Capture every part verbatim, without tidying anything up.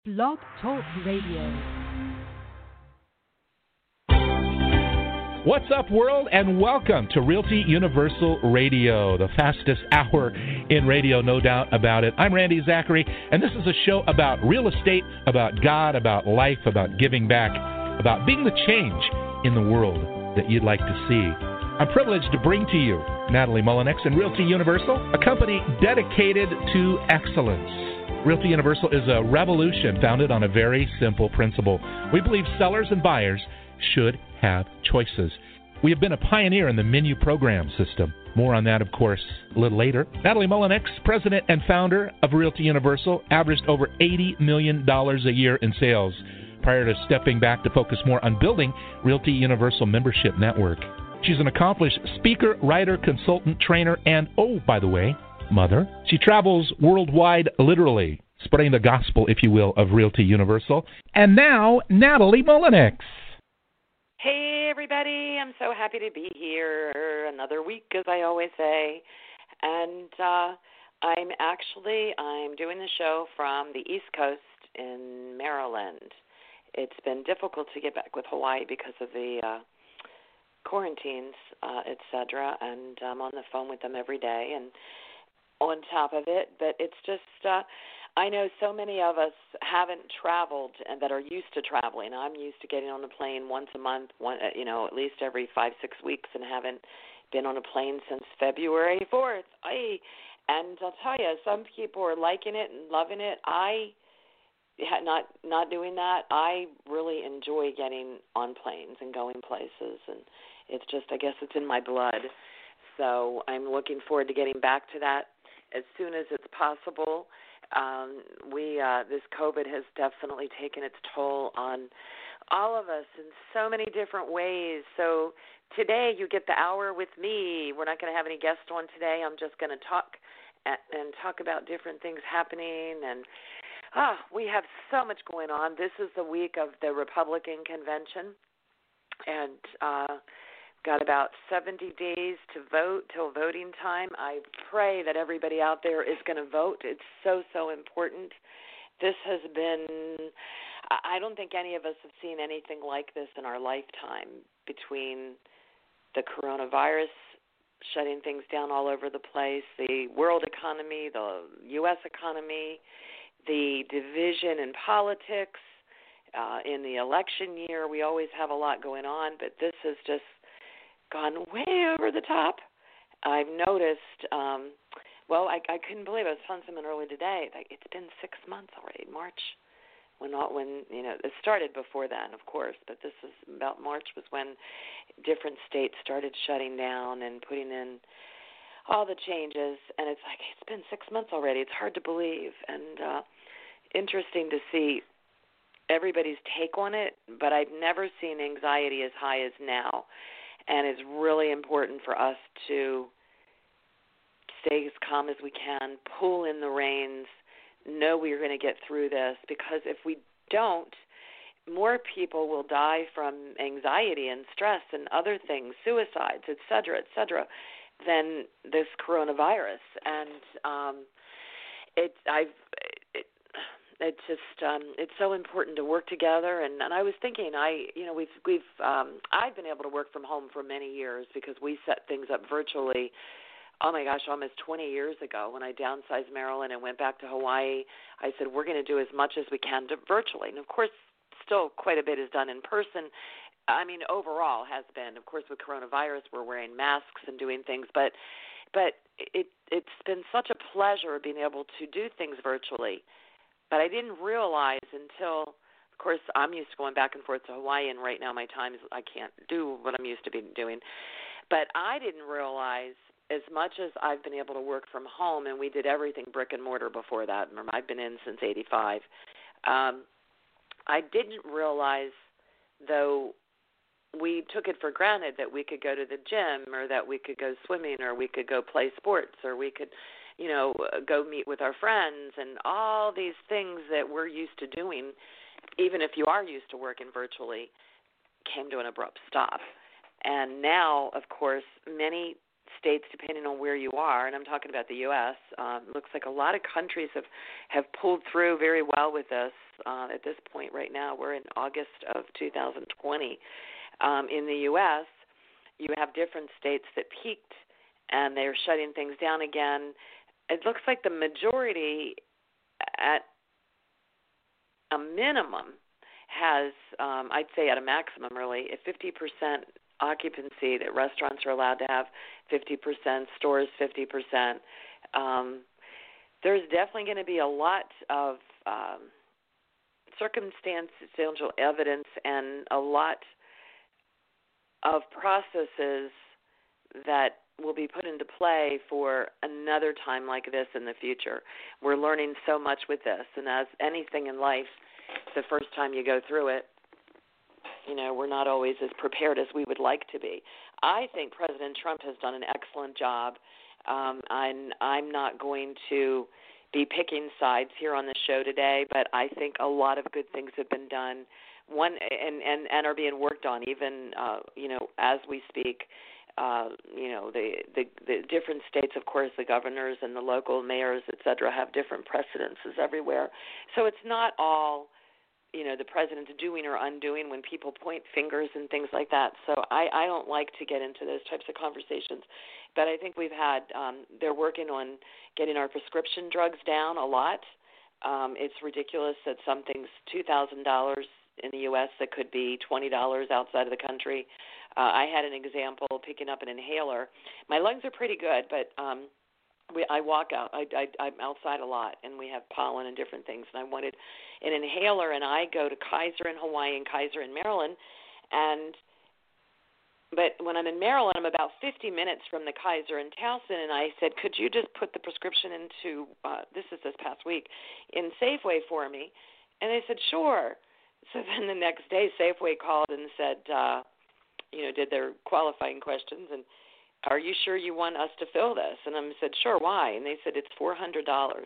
Blog Talk Radio. What's up, world, and welcome to Realty Universal Radio, the fastest hour in radio, no doubt about it. I'm Randy Zachary, and this is a show about real estate, about God, about life, about giving back, about being the change in the world that you'd like to see. I'm privileged to bring to you Natalie Mullinex and Realty Universal, a company dedicated to excellence. Realty Universal is a revolution founded on a very simple principle. We believe sellers and buyers should have choices. We have been a pioneer in the menu program system. More on that, of course, a little later. Natalie Mullinex, president and founder of Realty Universal, averaged over eighty million dollars a year in sales prior to stepping back to focus more on building Realty Universal membership network. She's an accomplished speaker, writer, consultant, trainer, and, oh, by the way, mother. She travels worldwide, literally, spreading the gospel, if you will, of Realty Universal. And now, Natalie Mullinex. Hey, everybody. I'm so happy to be here another week, as I always say. And uh, I'm actually, I'm doing the show from the East Coast in Maryland. It's been difficult to get back with Hawaii because of the uh, quarantines, uh, et cetera, and I'm on the phone with them every day and on top of it. But it's just, uh, I know so many of us haven't traveled and that are used to traveling. I'm used to getting on a plane once a month, one, you know, at least every five, six weeks, and haven't been on a plane since February fourth. I, and I'll tell you, some people are liking it and loving it. I not not doing that. I really enjoy getting on planes and going places, and it's just, I guess it's in my blood. So I'm looking forward to getting back to that as soon as it's possible. Um, we uh, this COVID has definitely taken its toll on all of us in so many different ways. So today you get the hour with me. We're not going to have any guests on today. I'm just going to talk and, and talk about different things happening. And ah, we have so much going on. This is the week of the Republican convention, and uh, got about seventy days to vote till voting time. I pray that everybody out there is going to vote. It's so, so important. This has been, I don't think any of us have seen anything like this in our lifetime, between the coronavirus shutting things down all over the place, the world economy, the U S economy, the division in politics, uh, in the election year. We always have a lot going on, but this has just gone way over the top. I've noticed, um, well, I, I couldn't believe it. I was telling someone earlier today, like, it's been six months already. March, when, all, when you know, it started before then, of course, but this is about March was when different states started shutting down and putting in all the changes, and it's like, it's been six months already. It's hard to believe, and uh, interesting to see everybody's take on it, but I've never seen anxiety as high as now. And it's really important for us to stay as calm as we can, pull in the reins, know we're going to get through this, because if we don't, more people will die from anxiety and stress and other things, suicides, et cetera, et cetera, than this coronavirus. And um, it, I've, it, It's just um, it's so important to work together, and, and I was thinking, I you know we've we've um, I've been able to work from home for many years because we set things up virtually. Oh my gosh, almost twenty years ago when I downsized Maryland and went back to Hawaii, I said we're going to do as much as we can to virtually, and of course, still quite a bit is done in person. I mean, overall has been, of course, with coronavirus, we're wearing masks and doing things, but but it it's been such a pleasure being able to do things virtually. But I didn't realize until, of course, I'm used to going back and forth to Hawaii, and right now my time is, I can't do what I'm used to be doing. But I didn't realize, as much as I've been able to work from home, and we did everything brick and mortar before that. Remember, I've been in since eighty-five. Um, I didn't realize, though, we took it for granted that we could go to the gym, or that we could go swimming, or we could go play sports, or we could, you know, go meet with our friends, and all these things that we're used to doing, even if you are used to working virtually, came to an abrupt stop. And now, of course, many states, depending on where you are, and I'm talking about the U S, um, looks like a lot of countries have, have pulled through very well with this. Uh, at this point right now, we're in August of two thousand twenty. Um, in the U S, you have different states that peaked, and they're shutting things down again. It looks like the majority, at a minimum, has, um, I'd say at a maximum really, a fifty percent occupancy that restaurants are allowed to have, fifty percent, stores fifty percent. Um, there's definitely going to be a lot of um, circumstantial evidence and a lot of processes that will be put into play for another time like this in the future. We're learning so much with this, and as anything in life, the first time you go through it, you know, we're not always as prepared as we would like to be. I think President Trump has done an excellent job. Um, I'm, I'm not going to be picking sides here on the show today, but I think a lot of good things have been done, one and, and, and are being worked on even, uh, you know, as we speak. Uh, you know, the, the, the different states, of course, the governors and the local mayors, et cetera, have different precedences everywhere. So it's not all, you know, the president's doing or undoing when people point fingers and things like that. So I, I don't like to get into those types of conversations. But I think we've had, um, they're working on getting our prescription drugs down a lot. Um, it's ridiculous that something's two thousand dollars in the U S that could be twenty dollars outside of the country. Uh, I had an example picking up an inhaler. My lungs are pretty good, but um, we, I walk out. I, I, I'm outside a lot, and we have pollen and different things. And I wanted an inhaler, and I go to Kaiser in Hawaii and Kaiser in Maryland. And but when I'm in Maryland, I'm about fifty minutes from the Kaiser in Towson, and I said, could you just put the prescription into, uh, this is this past week, in Safeway for me? And they said, sure. So then the next day, Safeway called and said, uh, you know, did their qualifying questions, and are you sure you want us to fill this? And I said, sure, why? And they said, it's four hundred dollars.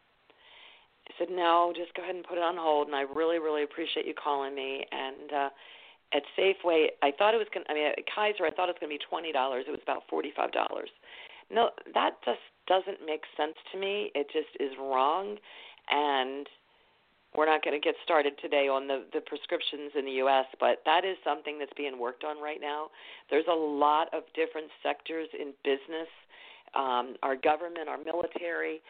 I said, no, just go ahead and put it on hold, and I really, really appreciate you calling me. And uh, at Safeway, I thought it was going to, I mean, at Kaiser, I thought it was going to be twenty dollars. It was about forty-five dollars. No, that just doesn't make sense to me. It just is wrong, and we're not going to get started today on the, the prescriptions in the U S, but that is something that's being worked on right now. There's a lot of different sectors in business, um, our government, our military,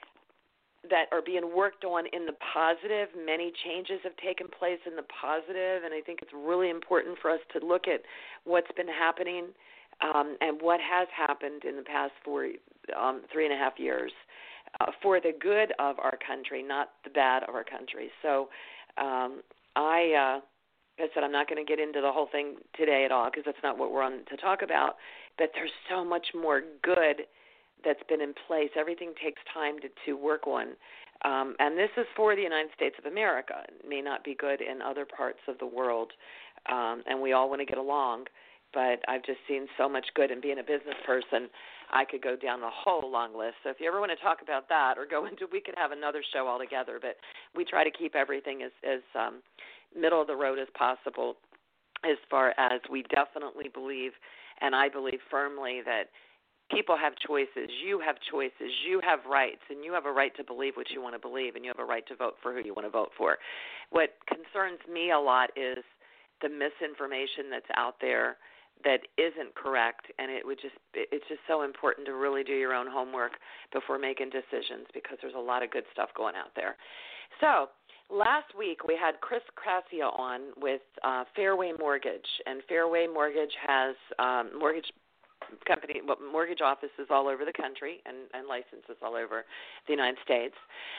that are being worked on in the positive. Many changes have taken place in the positive, and I think it's really important for us to look at what's been happening um, and what has happened in the past four, um, three and a half years. Uh, for the good of our country, not the bad of our country. So um, I, uh, like I said, I'm not going to get into the whole thing today at all because that's not what we're on to talk about, but there's so much more good that's been in place. Everything takes time to, to work on, um, and this is for the United States of America. It may not be good in other parts of the world, um, and we all want to get along, but I've just seen so much good in being a business person. I could go down the whole long list. So if you ever want to talk about that or go into, we could have another show altogether, but we try to keep everything as, as um, middle of the road as possible as far as we definitely believe, and I believe firmly that people have choices. You have choices. You have rights, and you have a right to believe what you want to believe, and you have a right to vote for who you want to vote for. What concerns me a lot is the misinformation that's out there that isn't correct, and it would just it's just so important to really do your own homework before making decisions because there's a lot of good stuff going out there. So last week we had Chris Crassia on with uh, Fairway Mortgage, and Fairway Mortgage has um, mortgage company, well, mortgage offices all over the country and, and licenses all over the United States.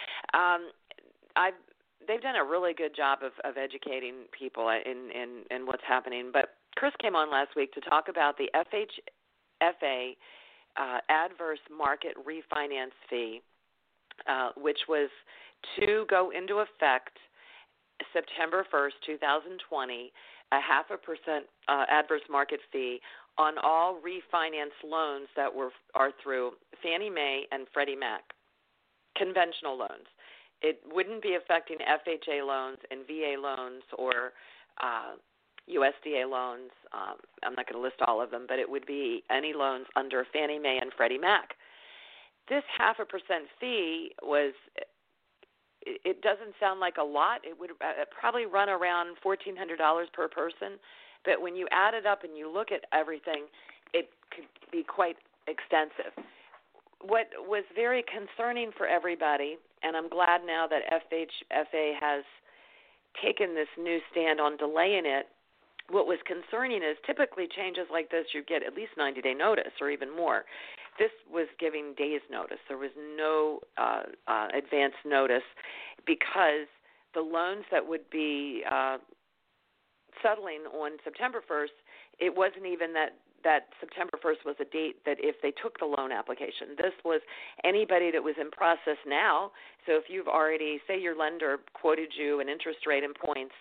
Um, I've they've done a really good job of, of educating people in, in, in what's happening, but Chris came on last week to talk about the F H F A uh, adverse market refinance fee, uh, which was to go into effect September first, twenty twenty, a half a percent uh, adverse market fee on all refinance loans that were are through Fannie Mae and Freddie Mac, conventional loans. It wouldn't be affecting F H A loans and V A loans or uh, U S D A loans. Um, I'm not going to list all of them, but it would be any loans under Fannie Mae and Freddie Mac. This half a percent fee was, it doesn't sound like a lot. It would probably run around fourteen hundred dollars per person, but when you add it up and you look at everything, it could be quite extensive. What was very concerning for everybody, and I'm glad now that F H F A has taken this new stand on delaying it, what was concerning is typically changes like this, you get at least ninety-day notice or even more. This was giving days notice. There was no uh, uh, advance notice because the loans that would be uh, settling on September first, it wasn't even that, that September first was a date that if they took the loan application. This was anybody that was in process now. So if you've already, say your lender quoted you an interest rate in points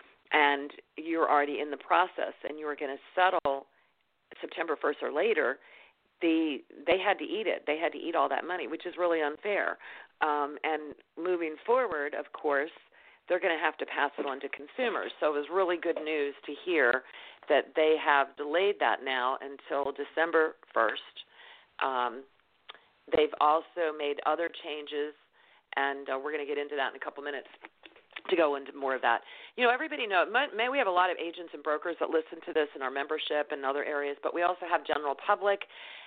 and you're already in the process and you were going to settle September first or later, the they had to eat it. They had to eat all that money, which is really unfair. Um, and moving forward, of course, they're going to have to pass it on to consumers. So it was really good news to hear that they have delayed that now until December first. Um, they've also made other changes, and uh, we're going to get into that in a couple minutes to go into more of that. You know, everybody knows, may we have a lot of agents and brokers that listen to this in our membership and other areas, but we also have general public.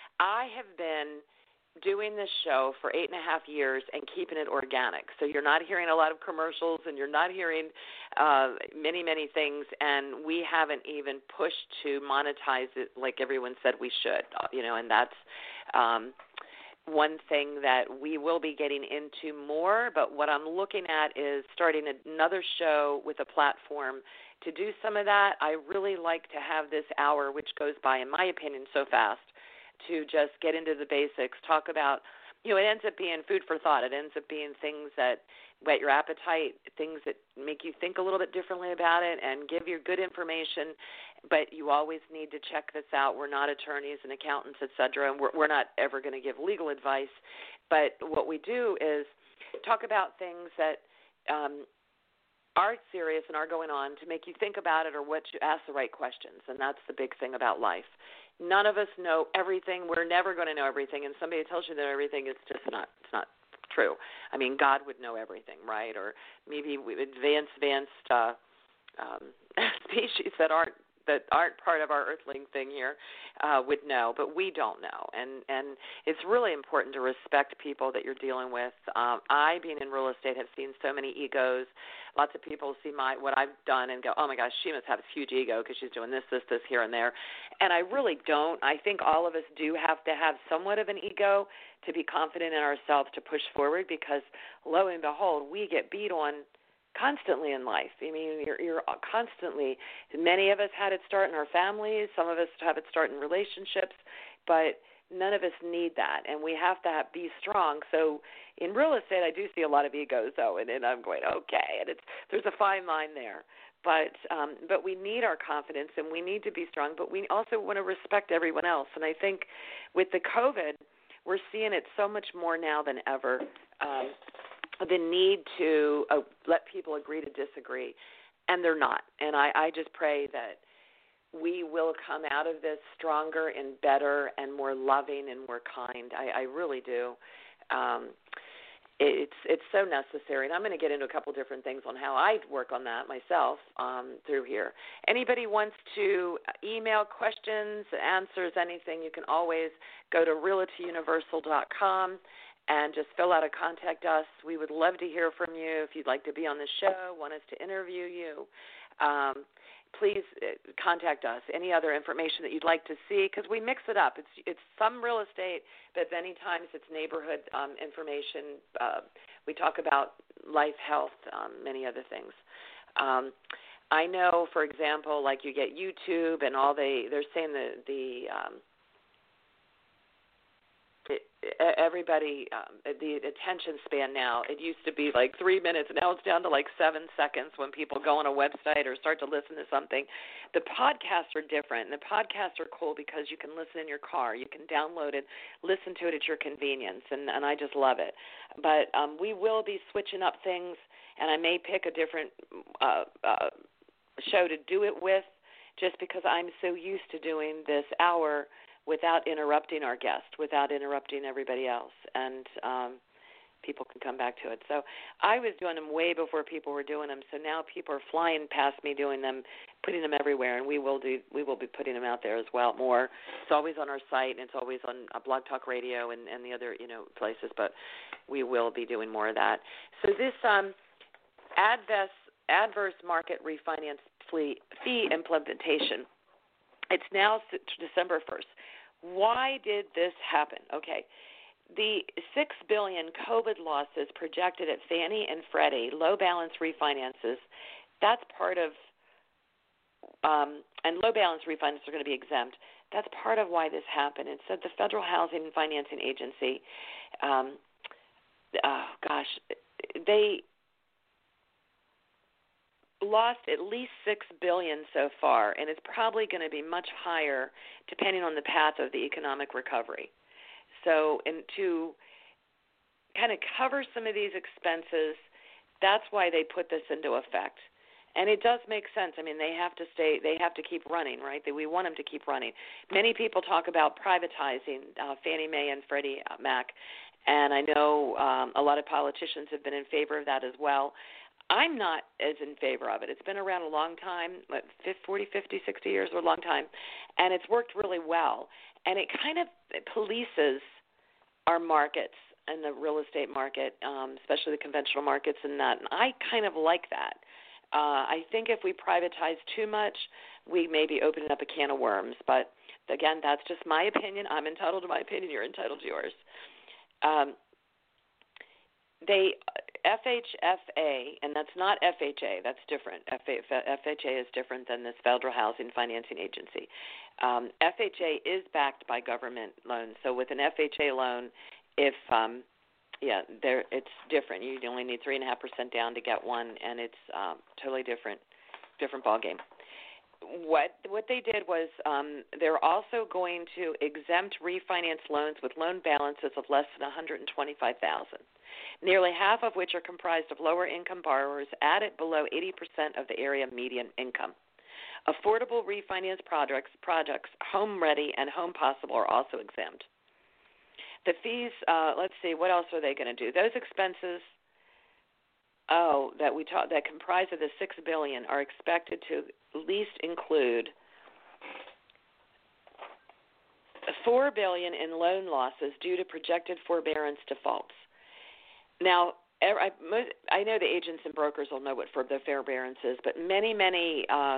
I have been doing this show for eight and a half years and keeping it organic. So you're not hearing a lot of commercials and you're not hearing uh, many, many things, and we haven't even pushed to monetize it like everyone said we should, you know, and that's um, one thing that we will be getting into more, but what I'm looking at is starting another show with a platform to do some of that. I really like to have this hour, which goes by, in my opinion, so fast, to just get into the basics, talk about, you know, it ends up being food for thought. It ends up being things that whet your appetite, things that make you think a little bit differently about it and give you good information, but you always need to check this out. We're not attorneys and accountants, et cetera, and we're, we're not ever going to give legal advice, but what we do is talk about things that um, are serious and are going on to make you think about it or what you ask the right questions, and that's the big thing about life. None of us know everything. We're never going to know everything, and somebody tells you that everything is just not, it's not true. I mean, God would know everything, right? Or maybe advanced, advanced uh, um, species that aren't that aren't part of our earthling thing here uh, would know, but we don't know. And, and it's really important to respect people that you're dealing with. Um, I, being in real estate, have seen so many egos. Lots of people see my what I've done and go, oh, my gosh, she must have a huge ego because she's doing this, this, this, here and there. And I really don't. I think all of us do have to have somewhat of an ego to be confident in ourselves to push forward because, lo and behold, we get beat on constantly in life. I mean, you're, you're constantly, many of us had it start in our families, some of us have it start in relationships, but none of us need that, and we have to have, be strong. So in real estate, I do see a lot of egos, though, and, and I'm going, okay, and it's there's a fine line there. But um, but we need our confidence, and we need to be strong, but we also want to respect everyone else. And I think with the COVID, we're seeing it so much more now than ever, um, the need to uh, let people agree to disagree, and they're not. And I, I just pray that we will come out of this stronger and better and more loving and more kind. I, I really do. Um, it's it's so necessary, and I'm going to get into a couple different things on how I work on that myself um, through here. Anybody wants to email questions, answers, anything, you can always go to realty universal dot com and just fill out a contact us. We would love to hear from you. If you'd like to be on the show, want us to interview you, um, please contact us. Any other information that you'd like to see, because we mix it up. It's it's some real estate, but many times it's neighborhood um, information. Uh, we talk about life, health, um, many other things. Um, I know, for example, like you get YouTube and all they they're saying the the um, It, everybody, um, the attention span now, it used to be like three minutes, and now it's down to like seven seconds when people go on a website or start to listen to something. The podcasts are different, and the podcasts are cool because you can listen in your car. You can download it, listen to it at your convenience, and, and I just love it. But um, we will be switching up things, and I may pick a different uh, uh, show to do it with. just because I'm so used to doing this hour without interrupting our guest, without interrupting everybody else, and um, people can come back to it. So I was doing them way before people were doing them, so now people are flying past me doing them, putting them everywhere, and we will do. We will be putting them out there as well more. It's always on our site, and it's always on uh, Blog Talk Radio and, and the other you know places, but we will be doing more of that. So this um, adverse, adverse market refinance fee, fee implementation, it's now December first. Why did this happen? Okay. The six billion dollars COVID losses projected at Fannie and Freddie, low balance refinances, that's part of, um, and low balance refinances are going to be exempt. That's part of why this happened. It said the Federal Housing and Financing Agency, um, oh gosh, they lost at least six billion dollars so far, and it's probably going to be much higher depending on the path of the economic recovery. So, and to kind of cover some of these expenses, that's why they put this into effect. And it does make sense. I mean, they have to stay, they have to keep running, right? We want them to keep running. Many people talk about privatizing uh, Fannie Mae and Freddie Mac, and I know um, a lot of politicians have been in favor of that as well. I'm not as in favor of it. It's been around a long time, like forty, fifty, sixty years, or a long time, and it's worked really well. And it kind of polices our markets and the real estate market, um, especially the conventional markets and that. And I kind of like that. Uh, I think if we privatize too much, we may be opening up a can of worms. But, again, that's just my opinion. I'm entitled to my opinion. You're entitled to yours. Um, they F H F A, and that's not F H A. That's different. F H A is different than this Federal Housing Financing Agency. Um, F H A is backed by government loans. So with an F H A loan, if um, yeah, there it's different. You only need three and a half percent down to get one, and it's um, totally different, different ball game. What what they did was um, they're also going to exempt refinance loans with loan balances of less than one hundred twenty-five thousand dollars, nearly half of which are comprised of lower-income borrowers at it below eighty percent of the area median income. Affordable refinance projects, projects Home Ready and Home Possible are also exempt. The fees, uh, let's see, what else are they going to do? Those expenses, oh, that we talk, that comprise of the six billion dollars are expected to at least include four billion dollars in loan losses due to projected forbearance defaults. Now, I, I know the agents and brokers will know what for the forbearance is, but many, many uh,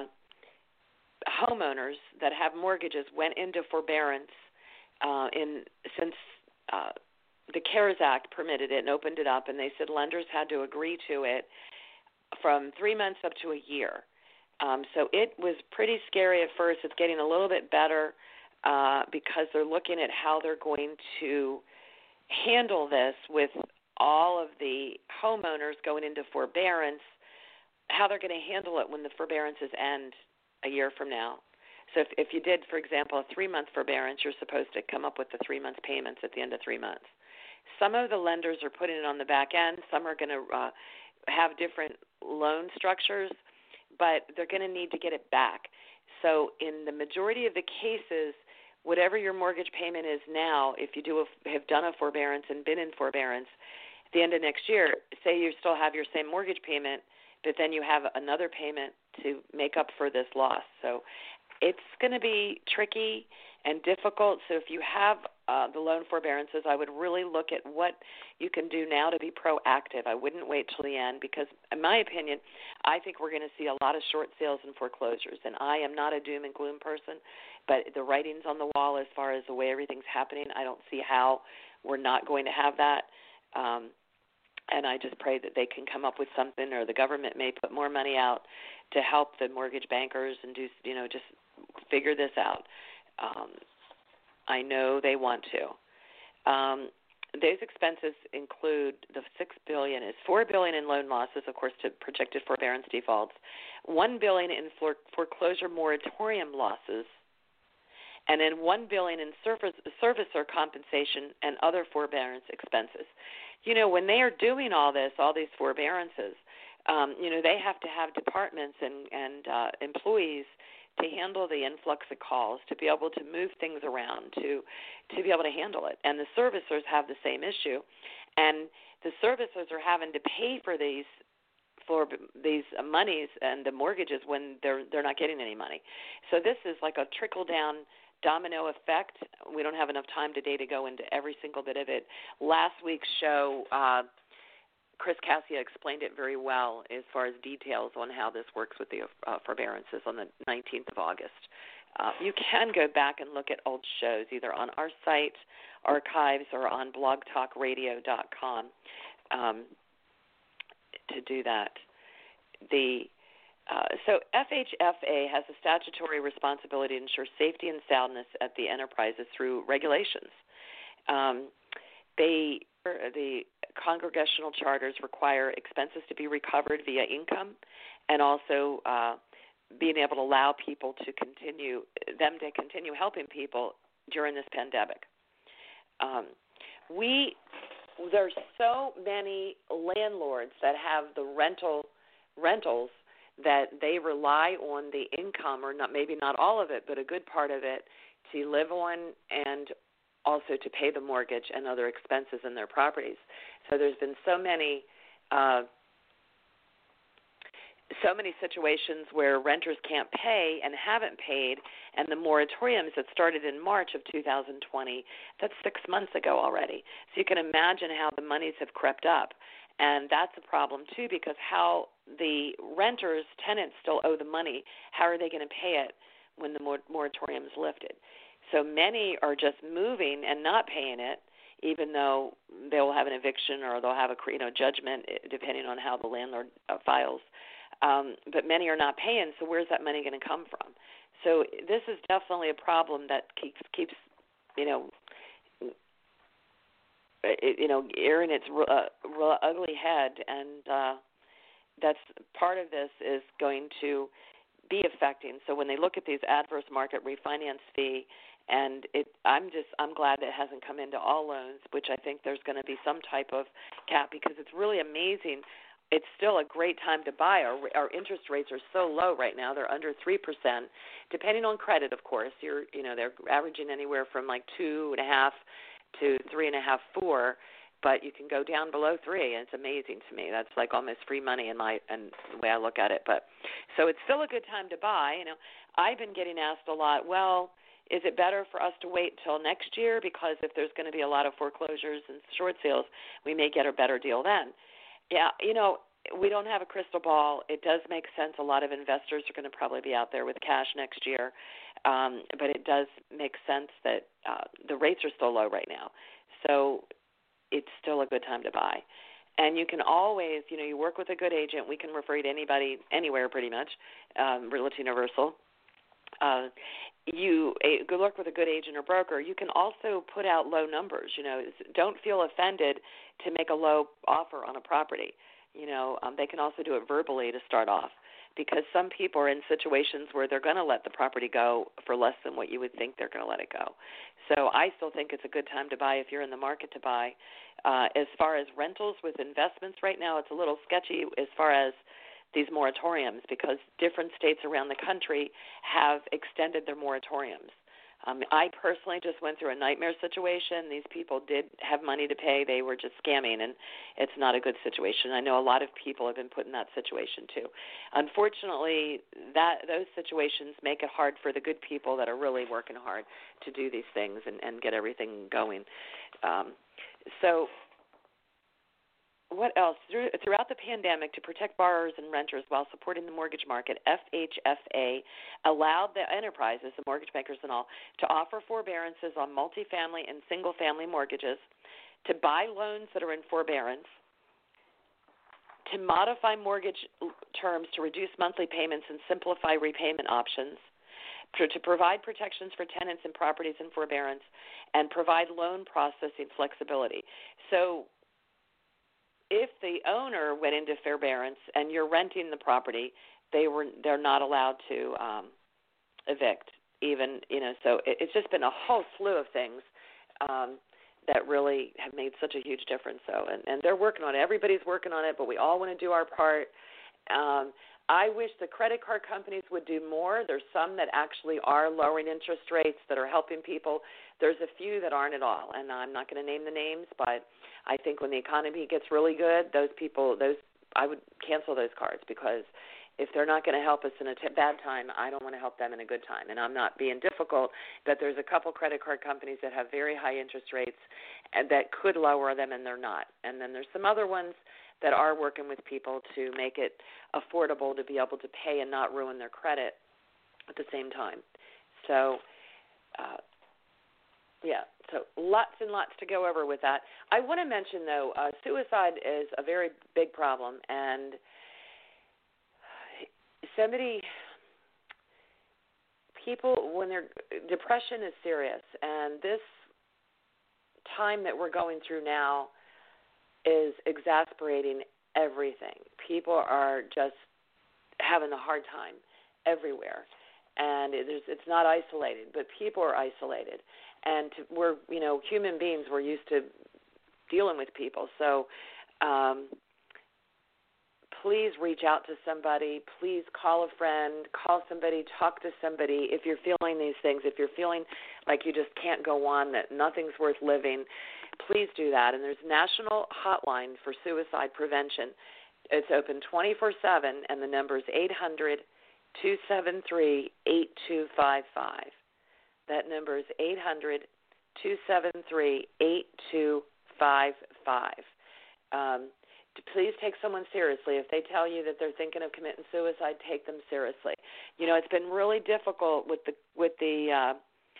homeowners that have mortgages went into forbearance uh, in since uh, the CARES Act permitted it and opened it up, and they said lenders had to agree to it from three months up to a year. Um, so it was pretty scary at first. It's getting a little bit better uh, because they're looking at how they're going to handle this with all of the homeowners going into forbearance, how they're going to handle it when the forbearances end a year from now. So if, if you did, for example, a three-month forbearance, you're supposed to come up with the three-month payments at the end of three months. Some of the lenders are putting it on the back end. Some are going to uh, have different loan structures, but they're going to need to get it back. So in the majority of the cases, whatever your mortgage payment is now, if you do a, have done a forbearance and been in forbearance, at the end of next year, say you still have your same mortgage payment, but then you have another payment to make up for this loss. So it's going to be tricky and difficult. So if you have uh, the loan forbearances, I would really look at what you can do now to be proactive. I wouldn't wait till the end because, in my opinion, I think we're going to see a lot of short sales and foreclosures. And I am not a doom and gloom person, but the writing's on the wall as far as the way everything's happening. I don't see how we're not going to have that. Um, and I just pray that they can come up with something, or the government may put more money out to help the mortgage bankers and do, you know, just figure this out. Um, I know they want to. Um, those expenses include the six billion dollars is four billion dollars in loan losses, of course, to projected forbearance defaults, one billion dollars in foreclosure moratorium losses, and then one billion dollars in service, servicer compensation and other forbearance expenses. You know, when they are doing all this, all these forbearances, um, you know, they have to have departments and, and uh, employees to handle the influx of calls, to be able to move things around, to to be able to handle it. And the servicers have the same issue, and the servicers are having to pay for these for these monies and the mortgages when they're they're not getting any money. So this is like a trickle down domino effect. We don't have enough time today to go into every single bit of it. Last week's show, uh, Chris Cassia explained it very well as far as details on how this works with the uh, forbearances on the nineteenth of August. Uh, you can go back and look at old shows either on our site, archives, or on blog talk radio dot com um, to do that. The uh, so F H F A has a statutory responsibility to ensure safety and soundness at the enterprises through regulations. Um, they the congregational charters require expenses to be recovered via income, and also uh, being able to allow people to continue them to continue helping people during this pandemic. Um, we there's so many landlords that have the rental rentals that they rely on the income, or not maybe not all of it, but a good part of it, to live on and also to pay the mortgage and other expenses in their properties. So there's been so many uh, so many situations where renters can't pay and haven't paid, and the moratoriums that started in March of two thousand twenty, that's six months ago already. So you can imagine how the monies have crept up. And that's a problem, too, because how the renters, tenants still owe the money. How are they going to pay it when the moratorium is lifted? So many are just moving and not paying it, even though they will have an eviction or they'll have a you know judgment, depending on how the landlord uh, files. Um, but many are not paying, so where's that money going to come from? So this is definitely a problem that keeps keeps you know it, you know rearing its uh, ugly head, and uh, that's part of this is going to be affecting. So when they look at these adverse market refinance fee, and it, I'm just I'm glad that it hasn't come into all loans, which I think there's going to be some type of cap, because it's really amazing. It's still a great time to buy. Our, our interest rates are so low right now; they're under three percent, depending on credit, of course. You're you know they're averaging anywhere from like two and a half to three and a half, four. But you can go down below three, and it's amazing to me. That's like almost free money in my and the way I look at it. But so it's still a good time to buy. You know, I've been getting asked a lot. Well, is it better for us to wait till next year, because if there's going to be a lot of foreclosures and short sales, we may get a better deal then? Yeah, you know, we don't have a crystal ball. It does make sense. A lot of investors are going to probably be out there with cash next year, um, but it does make sense that uh, the rates are still low right now. So it's still a good time to buy. And you can always, you know, you work with a good agent. We can refer you to anybody, anywhere pretty much, um, Realty Universal. Uh, you a, good luck with a good agent or broker. You can also put out low numbers. You know, don't feel offended to make a low offer on a property. You know, um, they can also do it verbally to start off, because some people are in situations where they're going to let the property go for less than what you would think they're going to let it go. So I still think it's a good time to buy if you're in the market to buy. Uh, as far as rentals with investments right now, it's a little sketchy as far as these moratoriums, because different states around the country have extended their moratoriums. Um, I personally just went through a nightmare situation. These people did have money to pay. They were just scamming, and it's not a good situation. I know a lot of people have been put in that situation too. Unfortunately, that those situations make it hard for the good people that are really working hard to do these things and, and get everything going. Um, so what else? Through, throughout the pandemic, to protect borrowers and renters while supporting the mortgage market, F H F A allowed the enterprises, the mortgage bankers and all, to offer forbearances on multifamily and single-family mortgages, to buy loans that are in forbearance, to modify mortgage terms to reduce monthly payments and simplify repayment options, to, to provide protections for tenants and properties in forbearance, and provide loan processing flexibility. So if the owner went into forbearance and you're renting the property, they were they're not allowed to um, evict. Even you know, so it, it's just been a whole slew of things um, that really have made such a huge difference. So, and, and they're working on it. Everybody's working on it, but we all want to do our part. Um, I wish the credit card companies would do more. There's some that actually are lowering interest rates that are helping people. There's a few that aren't at all, and I'm not going to name the names, but I think when the economy gets really good, those people, those I would cancel those cards, because if they're not going to help us in a t- bad time, I don't want to help them in a good time. And I'm not being difficult, but there's a couple credit card companies that have very high interest rates and that could lower them, and they're not. And then there's some other ones that are working with people to make it affordable to be able to pay and not ruin their credit at the same time. So, uh, yeah, so lots and lots to go over with that. I want to mention, though, uh, suicide is a very big problem, and somebody, people, when they're, depression is serious, and this time that we're going through now is exasperating everything. People are just having a hard time everywhere, and it is, it's not isolated, but people are isolated, and to, we're, you know, human beings, we're used to dealing with people, so um, please reach out to somebody. Please call a friend, call somebody, talk to somebody if you're feeling these things. If you're feeling like you just can't go on, that nothing's worth living, please do that. And there's a national hotline for suicide prevention. It's open twenty-four seven, and the number is eight hundred, two seven three, eight two five five. That number is eight hundred, two seven three, eight two five five. Um, Please take someone seriously. If they tell you that they're thinking of committing suicide, take them seriously. You know, it's been really difficult with the with the uh,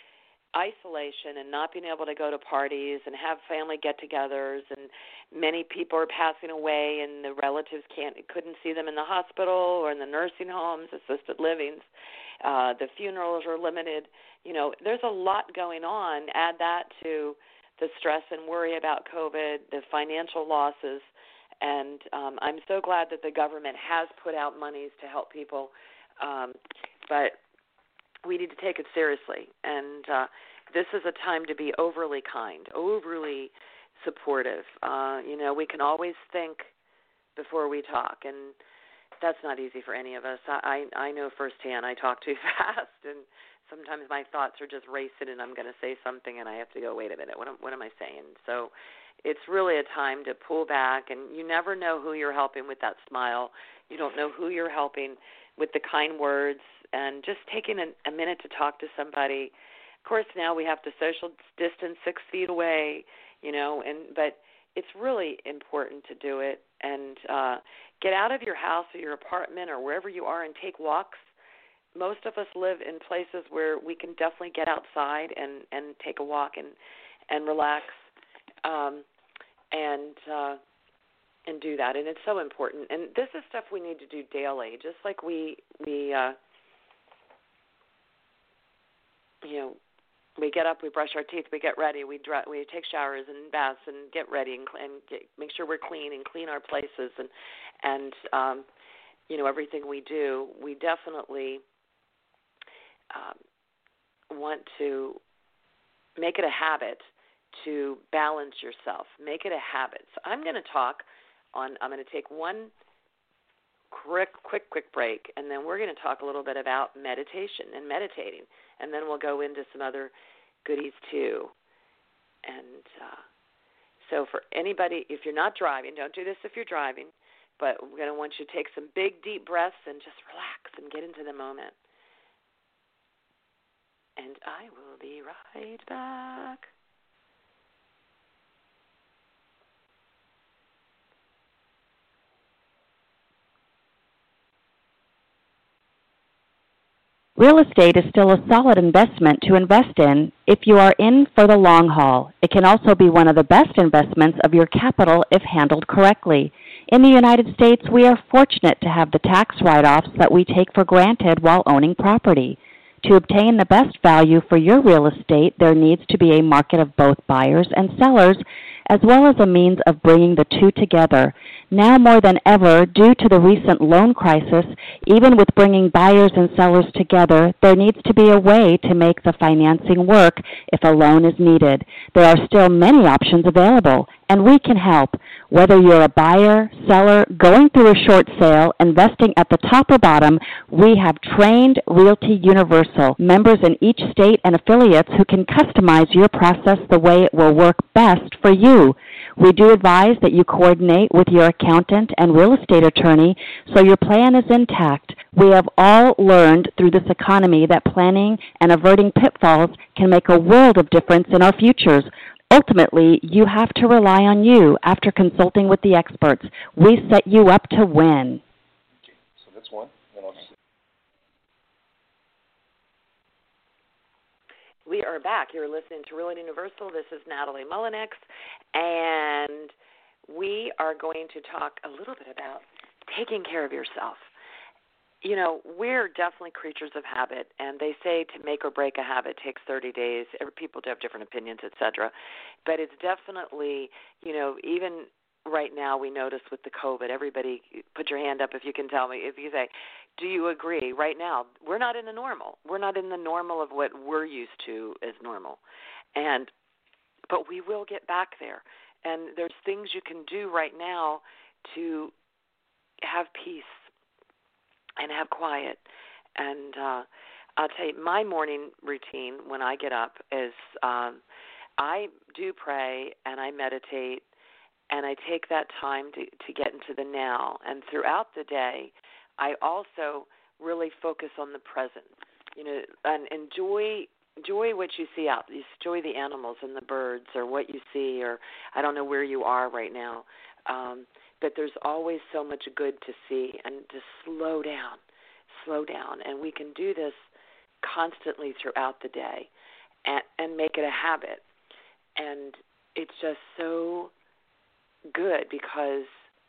isolation and not being able to go to parties and have family get-togethers, and many people are passing away, and the relatives can't couldn't see them in the hospital or in the nursing homes, assisted livings. Uh, the funerals are limited. You know, there's a lot going on. Add that to the stress and worry about COVID, the financial losses. And um, I'm so glad that the government has put out monies to help people, um, but we need to take it seriously. And uh, this is a time to be overly kind, overly supportive. Uh, you know, we can always think before we talk, and that's not easy for any of us. I, I know firsthand I talk too fast, and sometimes my thoughts are just racing, and I'm going to say something, and I have to go, wait a minute, what am, what am I saying? So it's really a time to pull back, and you never know who you're helping with that smile. You don't know who you're helping with the kind words, and just taking a, a minute to talk to somebody. Of course, now we have to social distance six feet away, you know, and but it's really important to do it, and uh, get out of your house or your apartment or wherever you are and take walks. Most of us live in places where we can definitely get outside and, and take a walk and, and relax. Um, and uh, and do that, and it's so important. And this is stuff we need to do daily, just like we we uh, you know we get up, we brush our teeth, we get ready, we dry, we take showers and baths and get ready and, and get, make sure we're clean and clean our places and and um, you know everything we do. We definitely um, want to make it a habit to balance yourself. Make it a habit. So I'm going to talk on, I'm going to take one quick, quick, quick break, and then we're going to talk a little bit about meditation and meditating, and then we'll go into some other goodies too. And uh, so for anybody, if you're not driving, don't do this if you're driving, but we're going to want you to take some big, deep breaths and just relax and get into the moment. And I will be right back. Real estate is still a solid investment to invest in if you are in for the long haul. It can also be one of the best investments of your capital if handled correctly. In the United States, we are fortunate to have the tax write-offs that we take for granted while owning property. To obtain the best value for your real estate, there needs to be a market of both buyers and sellers, as well as a means of bringing the two together. Now more than ever, due to the recent loan crisis, even with bringing buyers and sellers together, there needs to be a way to make the financing work if a loan is needed. There are still many options available, And we can help. Whether you're a buyer, seller, going through a short sale, investing at the top or bottom, we have trained Realty Universal members in each state and affiliates who can customize your process the way it will work best for you. We do advise that you coordinate with your accountant and real estate attorney so your plan is intact. We have all learned through this economy that planning and averting pitfalls can make a world of difference in our futures. Ultimately, you have to rely on you after consulting with the experts. We set you up to win. So that's one. Then I'll just... We are back. You're listening to Realty Universal. This is Natalie Mullinex, and we are going to talk a little bit about taking care of yourself. You know, we're definitely creatures of habit, and they say to make or break a habit takes thirty days. People do have different opinions, et cetera. But it's definitely, you know, even right now we notice with the COVID, everybody put your hand up if you can tell me, if you say, do you agree? Right now, we're not in the normal. We're not in the normal of what we're used to as normal. And but we will get back there. And there's things you can do right now to have peace and have quiet. And uh, I'll tell you, my morning routine when I get up is um, I do pray and I meditate, and I take that time to, to get into the now. And throughout the day, I also really focus on the present, you know, and enjoy enjoy what you see out. You enjoy the animals and the birds, or what you see, or I don't know where you are right now. Um, But there's always so much good to see, and to slow down, slow down. And we can do this constantly throughout the day and, and make it a habit. And it's just so good because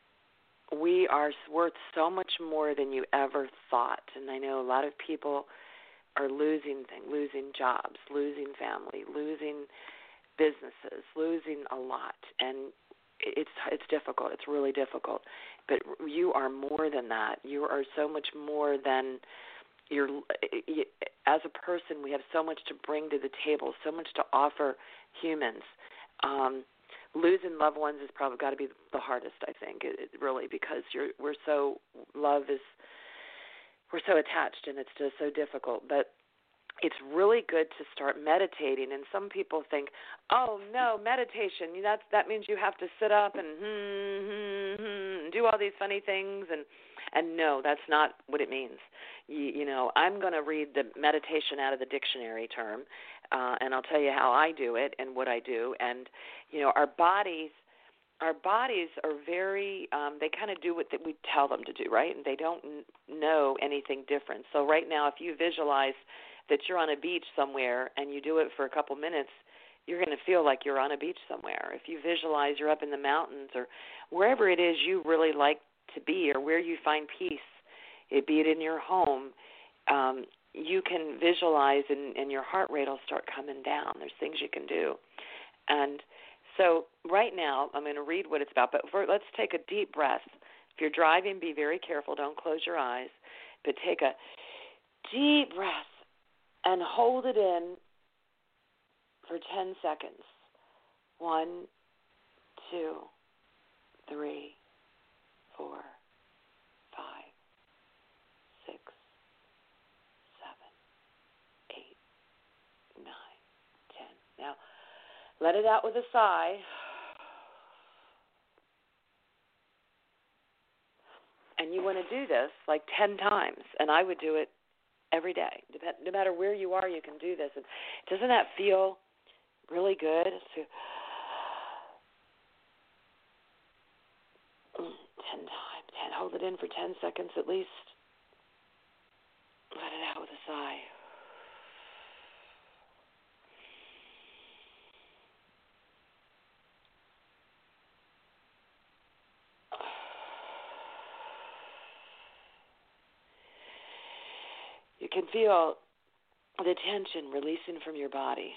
we are worth so much more than you ever thought. And I know a lot of people are losing things, losing jobs, losing family, losing businesses, losing a lot. And It's it's difficult. It's really difficult. But you are more than that. You are so much more than you're. As a person, we have so much to bring to the table, so much to offer humans. Um, losing loved ones has probably got to be the hardest, I think, it, it really, because you're we're so love is we're so attached, and it's just so difficult. But it's really good to start meditating, and some people think, oh, no, meditation, that, that means you have to sit up and hmm, hmm, hmm, do all these funny things, and, and no, that's not what it means. You, you know, I'm going to read the meditation out of the dictionary term, uh, and I'll tell you how I do it and what I do, and, you know, our bodies Our bodies are very, um, they kind of do what we tell them to do, right? And they don't n- know anything different. So right now, if you visualize that you're on a beach somewhere and you do it for a couple minutes, you're going to feel like you're on a beach somewhere. If you visualize you're up in the mountains or wherever it is you really like to be, or where you find peace, it, be it in your home, um, you can visualize and, and your heart rate will start coming down. There's things you can do. And so right now I'm going to read what it's about, but for, let's take a deep breath. If you're driving, be very careful. Don't close your eyes, but take a deep breath and hold it in for ten seconds. One, two, three, four, five, six, seven, eight, nine, ten. Now, let it out with a sigh. And you want to do this like ten times, and I would do it every day. No matter where you are, you can do this. And doesn't that feel really good? So, ten times. Ten. Hold it in for ten seconds at least. Let it out with a sigh. You can feel the tension releasing from your body.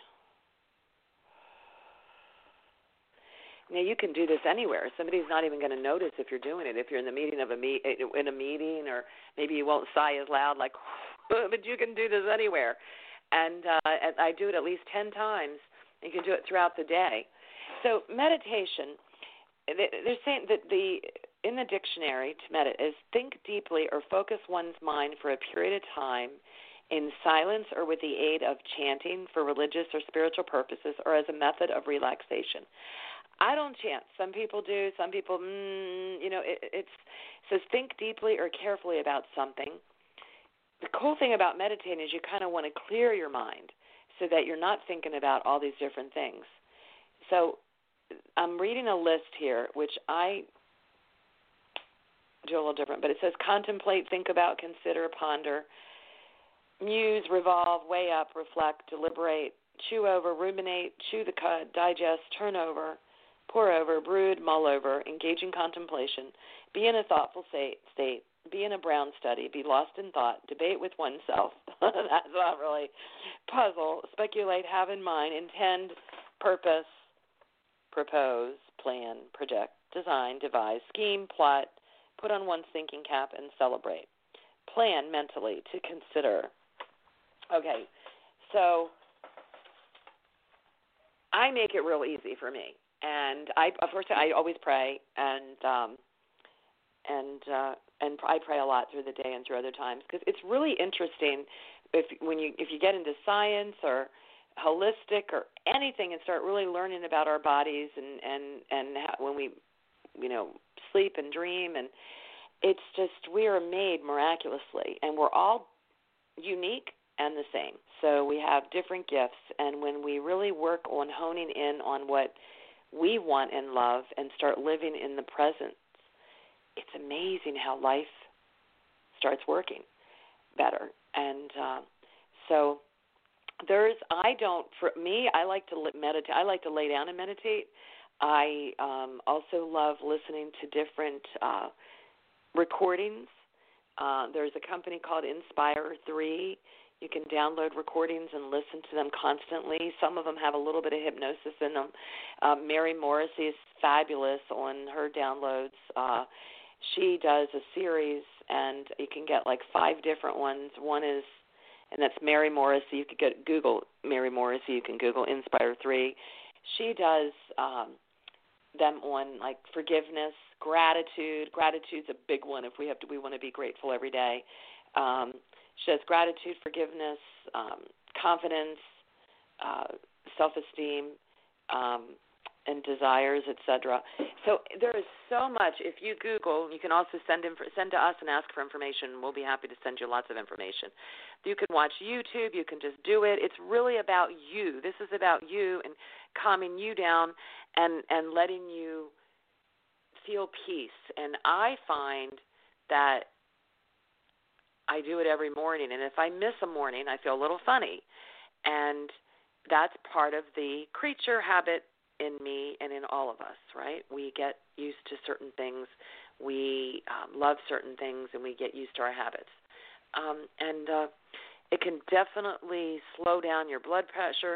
Now, you can do this anywhere. Somebody's not even going to notice if you're doing it. If you're in the meeting of a meet in a meeting, or maybe you won't sigh as loud, like, but you can do this anywhere. And uh, I do it at least ten times. You can do it throughout the day. So meditation they're saying that the in the dictionary to meditate is think deeply or focus one's mind for a period of time in silence or with the aid of chanting for religious or spiritual purposes or as a method of relaxation. I don't chant. Some people do. Some people, mm, you know, it, it's it says think deeply or carefully about something. The cool thing about meditating is you kind of want to clear your mind so that you're not thinking about all these different things. So I'm reading a list here, which I do a little different, but it says contemplate, think about, consider, ponder, muse, revolve, weigh up, reflect, deliberate, chew over, ruminate, chew the cud, digest, turn over, pour over, brood, mull over, engage in contemplation, be in a thoughtful state, be in a brown study, be lost in thought, debate with oneself. That's not really puzzle. Speculate, have in mind, intend, purpose, propose, plan, project, design, devise, scheme, plot, put on one's thinking cap, and celebrate. Plan mentally to consider. Okay, so I make it real easy for me, and I, of course, I always pray, and um, and uh, and I pray a lot through the day and through other times because it's really interesting if when you if you get into science or holistic or anything and start really learning about our bodies and and and how, when we you know sleep and dream, and it's just we are made miraculously, and we're all unique and the same. So we have different gifts, and when we really work on honing in on what we want in love and start living in the present, it's amazing how life starts working better. And uh, so there's, I don't, for me, I like to meditate. I like to lay down and meditate. I um, also love listening to different uh, recordings. Uh, there's a company called Inspire three. You can download recordings and listen to them constantly. Some of them have a little bit of hypnosis in them. Uh, Mary Morrissey is fabulous on her downloads. Uh, she does a series, and you can get like five different ones. One is, and that's Mary Morrissey. You could get Google Mary Morrissey. You can Google Inspire three. She does um, them on like forgiveness, gratitude. Gratitude's a big one if we have to. We want to be grateful every day. Um, She has gratitude, forgiveness, um, confidence, uh, self-esteem, um, and desires, et cetera. So there is so much. If you Google, you can also send in, send to us and ask for information. We'll be happy to send you lots of information. You can watch YouTube. You can just do it. It's really about you. This is about you and calming you down and, and letting you feel peace. And I find that I do it every morning, and if I miss a morning, I feel a little funny, and that's part of the creature habit in me and in all of us, right? We get used to certain things, we um, love certain things, and we get used to our habits, um, and uh, it can definitely slow down your blood pressure,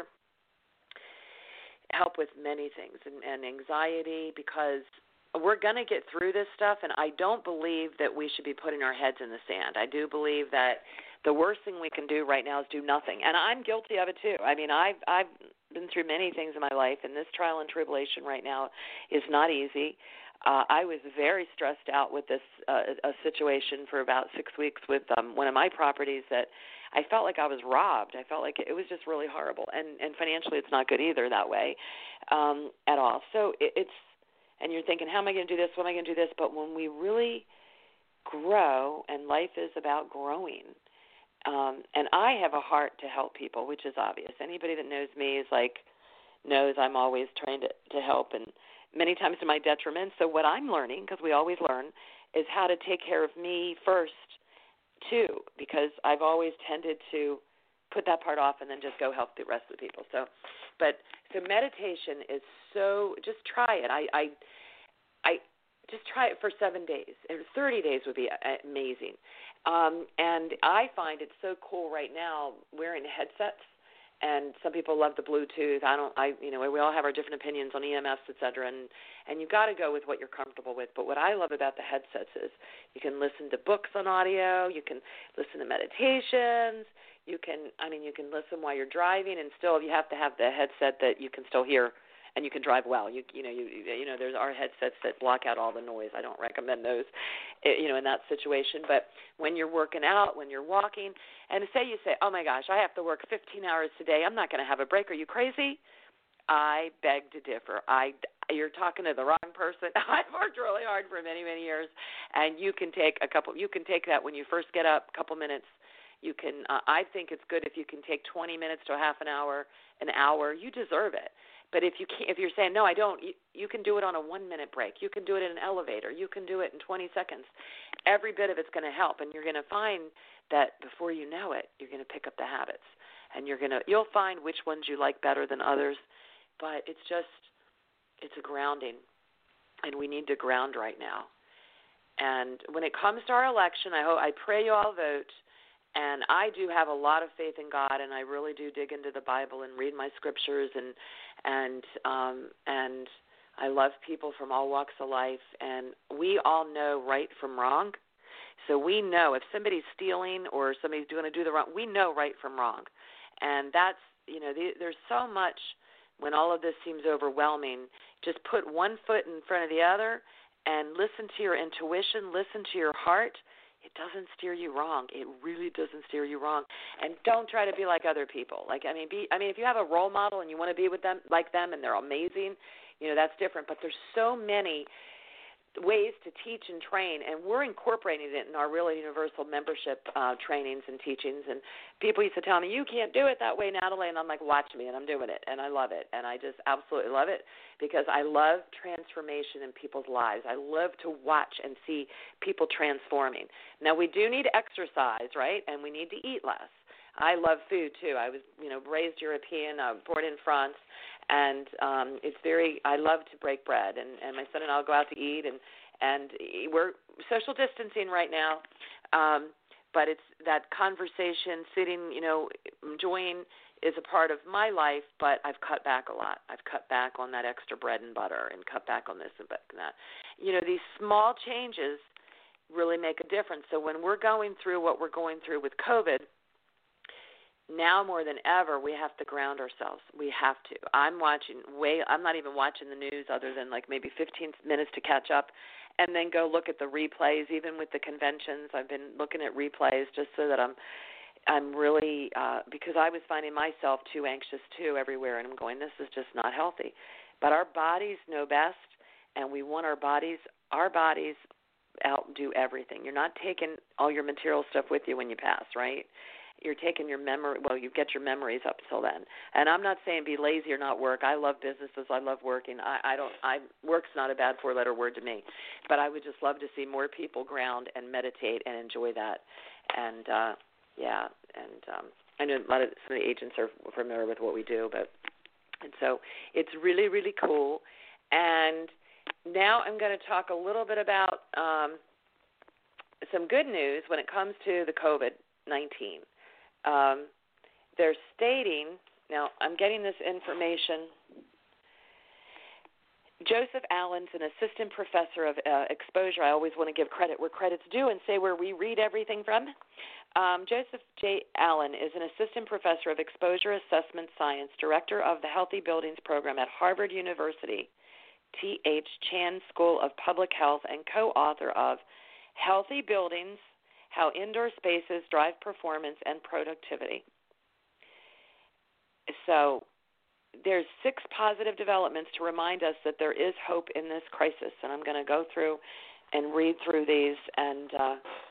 help with many things, and, and anxiety, because we're going to get through this stuff, and I don't believe that we should be putting our heads in the sand. I do believe that the worst thing we can do right now is do nothing, and I'm guilty of it too. I mean, I've, I've been through many things in my life, and this trial and tribulation right now is not easy. Uh, I was very stressed out with this uh, a situation for about six weeks with um, one of my properties that I felt like I was robbed. I felt like it was just really horrible, and, and financially it's not good either that way um, at all. So it, it's And you're thinking, how am I going to do this? What am I going to do this? But when we really grow, and life is about growing, um, and I have a heart to help people, which is obvious. Anybody that knows me is like, knows I'm always trying to, to help, and many times to my detriment. So what I'm learning, because we always learn, is how to take care of me first, too, because I've always tended to put that part off and then just go help the rest of the people. So, but so meditation is so. Just try it. I, I, I just try it for seven days. Or thirty days would be amazing. Um, and I find it so cool right now wearing headsets. And some people love the Bluetooth. I don't. I you know we all have our different opinions on E M Fs, et cetera. And and you got to go with what you're comfortable with. But what I love about the headsets is you can listen to books on audio. You can listen to meditations. You can, I mean, you can listen while you're driving, and still you have to have the headset that you can still hear and you can drive well. You you know you you know there's our headsets that block out all the noise. I don't recommend those, you know, in that situation. But when you're working out, when you're walking, and say you say, oh my gosh, I have to work fifteen hours today. I'm not going to have a break. Are you crazy? I beg to differ. I you're talking to the wrong person. I've worked really hard for many many years, and you can take a couple. You can take that when you first get up, a couple minutes. You can. Uh, I think it's good if you can take twenty minutes to a half an hour, an hour. You deserve it. But if you can't, if you're saying no, I don't, you, you can do it on a one-minute break. You can do it in an elevator. You can do it in twenty seconds. Every bit of it's going to help, and you're going to find that before you know it, you're going to pick up the habits, and you're going to you'll find which ones you like better than others. But it's just it's a grounding, and we need to ground right now. And when it comes to our election, I hope I pray you all vote. And I do have a lot of faith in God, and I really do dig into the Bible and read my scriptures, and and um, and I love people from all walks of life, and we all know right from wrong. So we know if somebody's stealing or somebody's going to do the wrong, we know right from wrong, and that's you know the, there's so much when all of this seems overwhelming. Just put one foot in front of the other, and listen to your intuition, listen to your heart. It doesn't steer you wrong. It really doesn't steer you wrong. And don't try to be like other people. Like I mean, be I mean, if you have a role model and you want to be with them like them and they're amazing, you know, that's different. But there's so many ways to teach and train, and we're incorporating it in our Really Universal membership uh, trainings and teachings. And people used to tell me, you can't do it that way, Natalie. And I'm like, watch me, and I'm doing it. And I love it. And I just absolutely love it because I love transformation in people's lives. I love to watch and see people transforming. Now, we do need exercise, right? And we need to eat less. I love food, too. I was, you know, raised European, uh, born in France, and um, it's very, I love to break bread, and, and my son and I will go out to eat, and, and we're social distancing right now, um, but it's that conversation, sitting, you know, enjoying is a part of my life, but I've cut back a lot. I've cut back on that extra bread and butter and cut back on this and that. You know, these small changes really make a difference. So when we're going through what we're going through with COVID, now more than ever, we have to ground ourselves. We have to. I'm watching way. I'm not even watching the news other than like maybe fifteen minutes to catch up, and then go look at the replays. Even with the conventions, I've been looking at replays just so that I'm, I'm really uh, because I was finding myself too anxious too everywhere, and I'm going, this is just not healthy. But our bodies know best, and we want our bodies. Our bodies outdo everything. You're not taking all your material stuff with you when you pass, right? You're taking your memory, well, you get your memories up till then. And I'm not saying be lazy or not work. I love businesses. I love working. I, I don't, I, work's not a bad four-letter word to me. But I would just love to see more people ground and meditate and enjoy that. And, uh, yeah, and um, I know a lot of, some of the agents are familiar with what we do. But, and so it's really, really cool. And now I'm going to talk a little bit about um, some good news when it comes to the COVID nineteen. Um, they're stating, now I'm getting this information, Joseph Allen's an assistant professor of uh, exposure. I always want to give credit where credit's due and say where we read everything from. Um, Joseph J. Allen is an assistant professor of exposure assessment science, director of the Healthy Buildings program at Harvard University, T H Chan School of Public Health, and co-author of Healthy Buildings, How Indoor Spaces Drive Performance and Productivity. So there's six positive developments to remind us that there is hope in this crisis. And I'm going to go through and read through these and uh,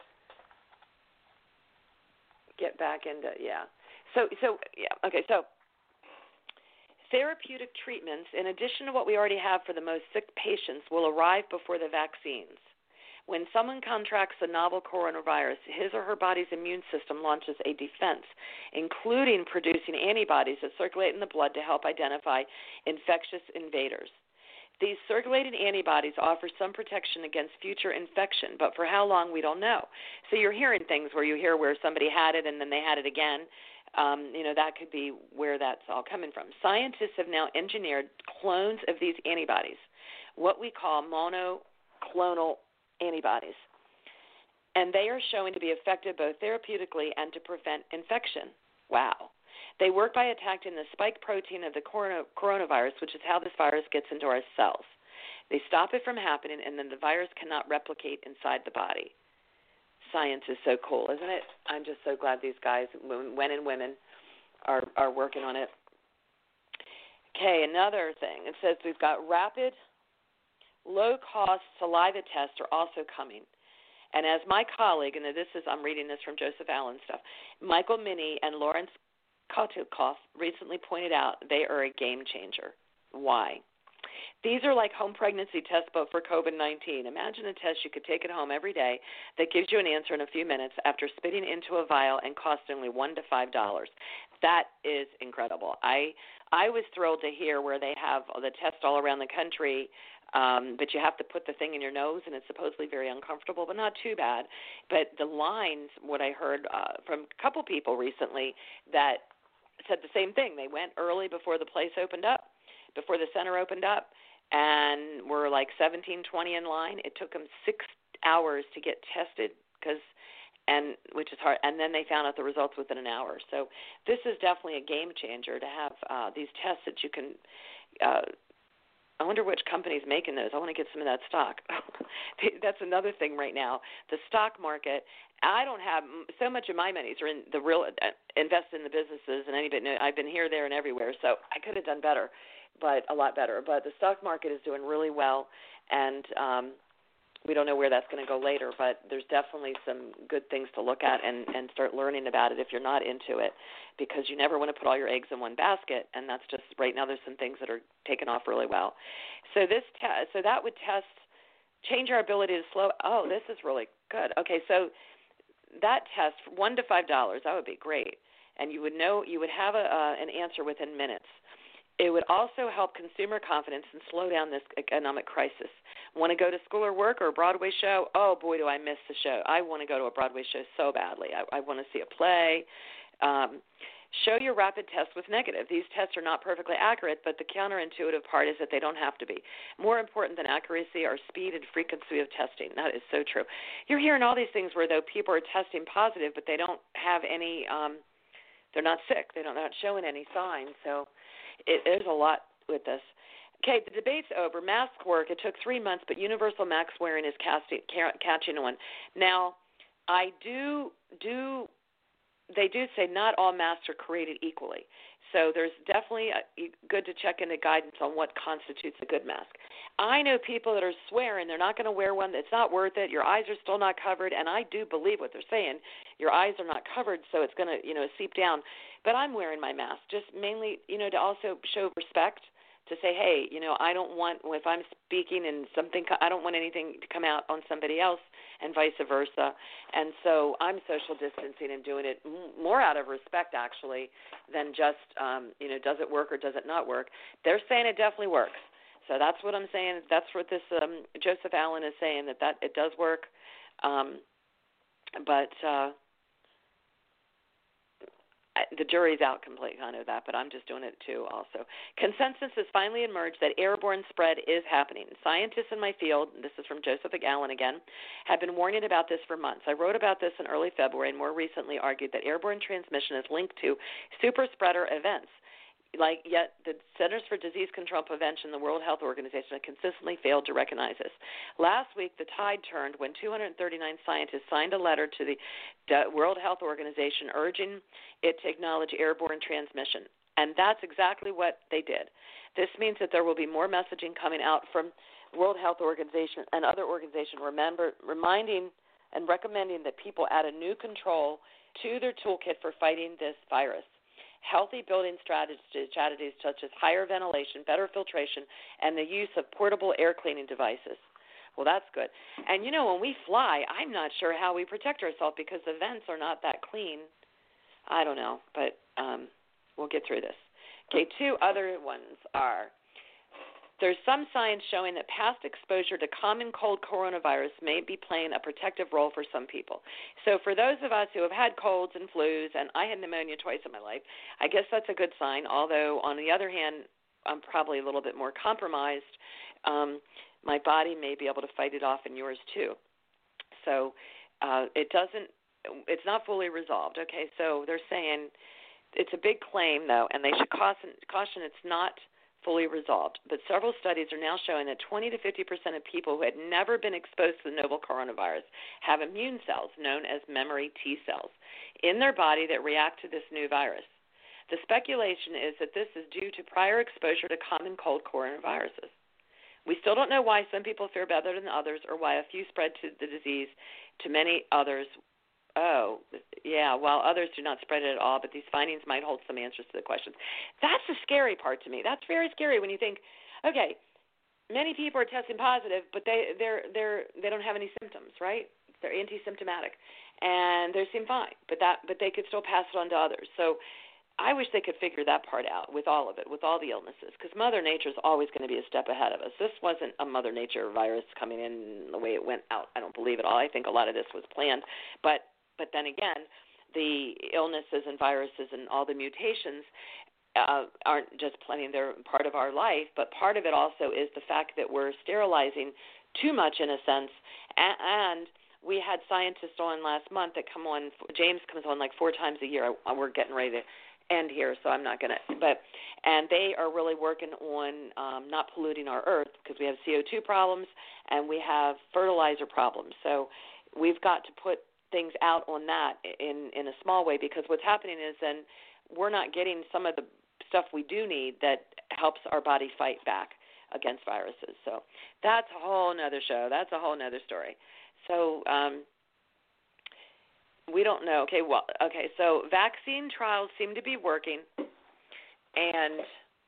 get back into, yeah. So, so yeah, okay, so therapeutic treatments, in addition to what we already have for the most sick patients, will arrive before the vaccines. When someone contracts the novel coronavirus, his or her body's immune system launches a defense, including producing antibodies that circulate in the blood to help identify infectious invaders. These circulating antibodies offer some protection against future infection, but for how long, we don't know. So you're hearing things where you hear where somebody had it and then they had it again. Um, you know, that could be where that's all coming from. Scientists have now engineered clones of these antibodies, what we call monoclonal antibodies, and they are showing to be effective both therapeutically and to prevent infection. Wow. They work by attacking the spike protein of the corona, coronavirus, which is how this virus gets into our cells. They stop it from happening, and then the virus cannot replicate inside the body. Science is so cool, isn't it? I'm just so glad these guys, men and women, are, are working on it. Okay, another thing. It says we've got rapid, low-cost saliva tests are also coming. And as my colleague, and this is, I'm reading this from Joseph Allen stuff, Michael Minnie and Lawrence Kotukoff recently pointed out they are a game changer. Why? These are like home pregnancy tests, but for COVID nineteen. Imagine a test you could take at home every day that gives you an answer in a few minutes after spitting into a vial and costing only one to five dollars. That is incredible. I I was thrilled to hear where they have the test all around the country, um, but you have to put the thing in your nose, and it's supposedly very uncomfortable, but not too bad. But the lines, what I heard uh, from a couple people recently that said the same thing. They went early before the place opened up, before the center opened up, and were like seventeen, twenty in line. It took them six hours to get tested, because, and which is hard, and then they found out the results within an hour. So this is definitely a game changer to have uh, these tests that you can. Uh, I wonder which company's making those. I want to get some of that stock. That's another thing right now. The stock market. I don't have so much of my monies are in the real uh, invest in the businesses, and anybody. I've been here, there, and everywhere. So I could have done better. But a lot better. But the stock market is doing really well, and um, we don't know where that's going to go later. But there's definitely some good things to look at and, and start learning about it if you're not into it, because you never want to put all your eggs in one basket. And that's just right now. There's some things that are taking off really well. So this te- so that would test change our ability to slow. Oh, this is really good. Okay, so that test one to five dollars that would be great, and you would know you would have a, uh, an answer within minutes. It would also help consumer confidence and slow down this economic crisis. Want to go to school or work or a Broadway show? Oh, boy, do I miss the show. I want to go to a Broadway show so badly. I, I want to see a play. Um, show your rapid test with negative. These tests are not perfectly accurate, but the counterintuitive part is that they don't have to be. More important than accuracy are speed and frequency of testing. That is so true. You're hearing all these things where, though, people are testing positive, but they don't have any um, – they're not sick. They're not showing any signs. So It, there's a lot with this. Okay, the debate's over. Mask work, it took three months, but universal mask wearing is casting, catching on. Now, I do, do, they do say not all masks are created equally. So there's definitely a, good to check into guidance on what constitutes a good mask. I know people that are swearing they're not going to wear one. It's not worth it. Your eyes are still not covered, and I do believe what they're saying. Your eyes are not covered, so it's going to, you know, seep down. But I'm wearing my mask just mainly, you know, to also show respect, to say, hey, you know, I don't want, if I'm speaking and something, I don't want anything to come out on somebody else, and vice versa. And so I'm social distancing and doing it more out of respect, actually, than just, um, you know, does it work or does it not work? They're saying it definitely works. So that's what I'm saying. That's what this um, Joseph Allen is saying, that, that it does work. Um, but uh, the jury's out completely. I know that, but I'm just doing it too also. Consensus has finally emerged that airborne spread is happening. Scientists in my field, this is from Joseph Allen again, have been warning about this for months. I wrote about this in early February and more recently argued that airborne transmission is linked to super spreader events. Like, yet the Centers for Disease Control and Prevention, the World Health Organization, have consistently failed to recognize this. Last week, the tide turned when two hundred thirty-nine scientists signed a letter to the World Health Organization urging it to acknowledge airborne transmission. And that's exactly what they did. This means that there will be more messaging coming out from World Health Organization and other organizations, remember, reminding and recommending that people add a new control to their toolkit for fighting this virus. Healthy building strategies, strategies such as higher ventilation, better filtration, and the use of portable air cleaning devices. Well, that's good. And, you know, when we fly, I'm not sure how we protect ourselves because the vents are not that clean. I don't know, but um, we'll get through this. Okay, two other ones are, there's some science showing that past exposure to common cold coronavirus may be playing a protective role for some people. So for those of us who have had colds and flus, and I had pneumonia twice in my life, I guess that's a good sign, although on the other hand, I'm probably a little bit more compromised. Um, my body may be able to fight it off, and yours too. So uh, it doesn't, it's not fully resolved. Okay, so they're saying it's a big claim, though, and they should caution, caution it's not fully resolved. But several studies are now showing that twenty to fifty percent of people who had never been exposed to the novel coronavirus have immune cells known as memory T cells in their body that react to this new virus. The speculation is that this is due to prior exposure to common cold coronaviruses. We still don't know why some people fare better than others or why a few spread to the disease to many others. Oh, yeah, while others do not spread it at all, but these findings might hold some answers to the questions. That's the scary part to me. That's very scary when you think, okay, many people are testing positive, but they they're they're they don't have any symptoms, right? They're anti-symptomatic, and they seem fine, but that but they could still pass it on to others. So I wish they could figure that part out with all of it, with all the illnesses, because Mother Nature is always going to be a step ahead of us. This wasn't a Mother Nature virus coming in the way it went out. I don't believe it all. I think a lot of this was planned, but but then again, the illnesses and viruses and all the mutations uh, aren't just plenty. They're part of our life, but part of it also is the fact that we're sterilizing too much in a sense, and, and we had scientists on last month that come on. James comes on like four times a year. We're getting ready to end here, so I'm not going to, but, and they are really working on um, not polluting our earth because we have C O two problems and we have fertilizer problems. So we've got to put things out on that in, in a small way, because what's happening is then we're not getting some of the stuff we do need that helps our body fight back against viruses. So that's a whole nother show. That's a whole nother story. So, um, we don't know. Okay, well, okay, so vaccine trials seem to be working, and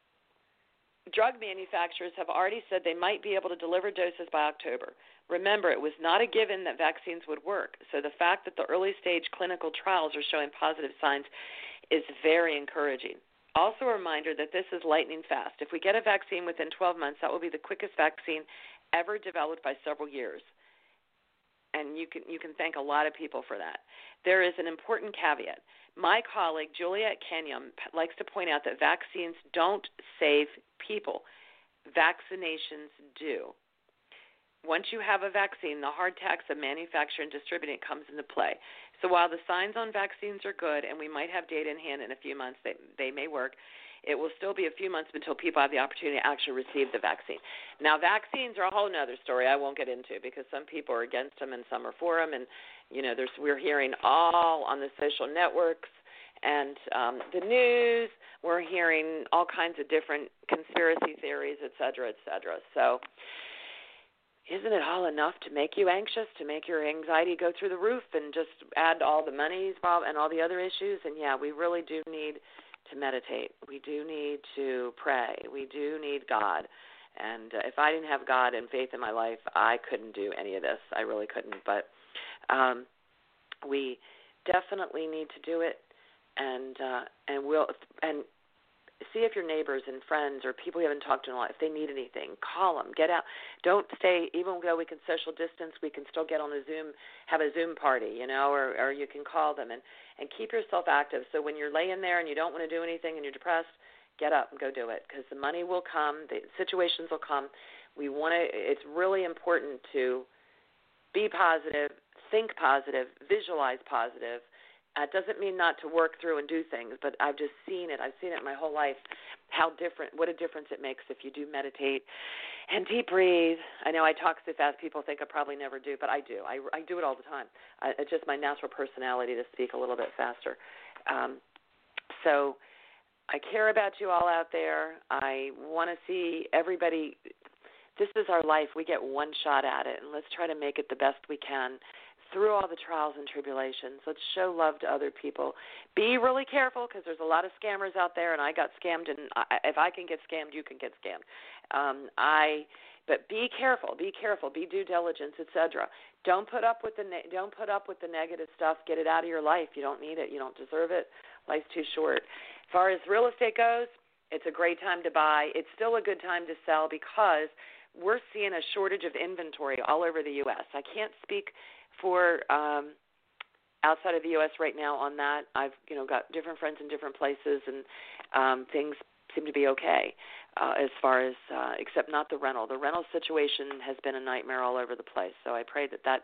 drug manufacturers have already said they might be able to deliver doses by October. Remember, it was not a given that vaccines would work, so the fact that the early-stage clinical trials are showing positive signs is very encouraging. Also a reminder that this is lightning fast. If we get a vaccine within twelve months, that will be the quickest vaccine ever developed by several years. And you can you can thank a lot of people for that. There is an important caveat. My colleague, Juliette Kenyum, likes to point out that vaccines don't save people. Vaccinations do. Once you have a vaccine, the hard tax of manufacturing and distributing comes into play. So while the signs on vaccines are good and we might have data in hand in a few months, they, they may work, it will still be a few months until people have the opportunity to actually receive the vaccine. Now, vaccines are a whole other story I won't get into, because some people are against them and some are for them. And, you know, there's, we're hearing all on the social networks and um, the news. We're hearing all kinds of different conspiracy theories, et cetera, et cetera. So isn't it all enough to make you anxious, to make your anxiety go through the roof, and just add all the money and all the other issues? And, yeah, we really do need to meditate. We do need to pray. We do need God. And uh, if I didn't have God and faith in my life, I couldn't do any of this. I really couldn't. But um, we definitely need to do it, and uh, and we'll and see if your neighbors and friends or people you haven't talked to in a while, if they need anything, call them, get out. Don't stay, even though we can social distance, we can still get on a Zoom, have a Zoom party, you know, or, or you can call them, and, and keep yourself active. So when you're laying there and you don't want to do anything and you're depressed, get up and go do it, because the money will come, the situations will come. We want to, it's really important to be positive, think positive, visualize positive. Uh, it doesn't mean not to work through and do things, but I've just seen it. I've seen it my whole life, how different, what a difference it makes if you do meditate and deep breathe. I know I talk so fast, people think I probably never do, but I do. I, I do it all the time. I, it's just my natural personality to speak a little bit faster. Um, so I care about you all out there. I want to see everybody. This is our life. We get one shot at it, and let's try to make it the best we can through all the trials and tribulations. Let's show love to other people. Be really careful, because there's a lot of scammers out there, and I got scammed, and I, if I can get scammed, you can get scammed. Um, I, but be careful, be careful, be due diligence, et cetera. Don't put up with the ne- don't put up with the negative stuff. Get it out of your life. You don't need it. You don't deserve it. Life's too short. As far as real estate goes, it's a great time to buy. It's still a good time to sell, because we're seeing a shortage of inventory all over the U S. I can't speak for um, outside of the U S right now on that. I've you know got different friends in different places, and um, things seem to be okay uh, as far as uh, except not the rental. The rental situation has been a nightmare all over the place. So I pray that that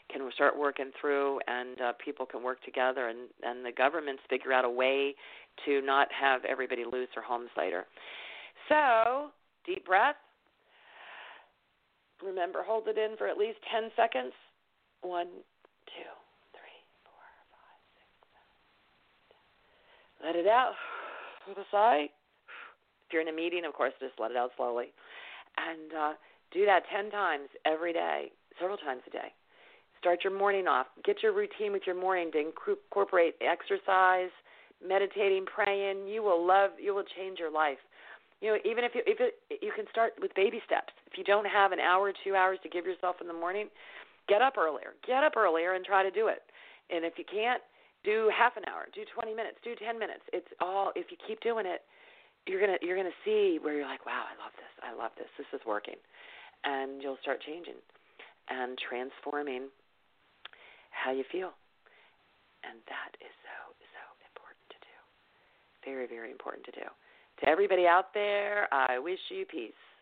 can start working through, and uh, people can work together, and, and the governments figure out a way to not have everybody lose their home later. So, deep breath. Remember, hold it in for at least ten seconds. One, two, three, four, five, six, seven, eight. Let it out with a sigh. If you're in a meeting, of course, just let it out slowly. And uh, do that ten times every day, several times a day. Start your morning off. Get your routine with your morning to incorporate exercise, meditating, praying. You will love, you will change your life. You know, even if you if it, you can start with baby steps. If you don't have an hour or two hours to give yourself in the morning, get up earlier. Get up earlier and try to do it. And if you can't, do half an hour, do twenty minutes, do ten minutes. It's all, if you keep doing it, you're gonna you're gonna see where you're like, wow, I love this. I love this. This is working, and you'll start changing and transforming how you feel. And that is so so important to do. Very very important to do. To everybody out there, I wish you peace.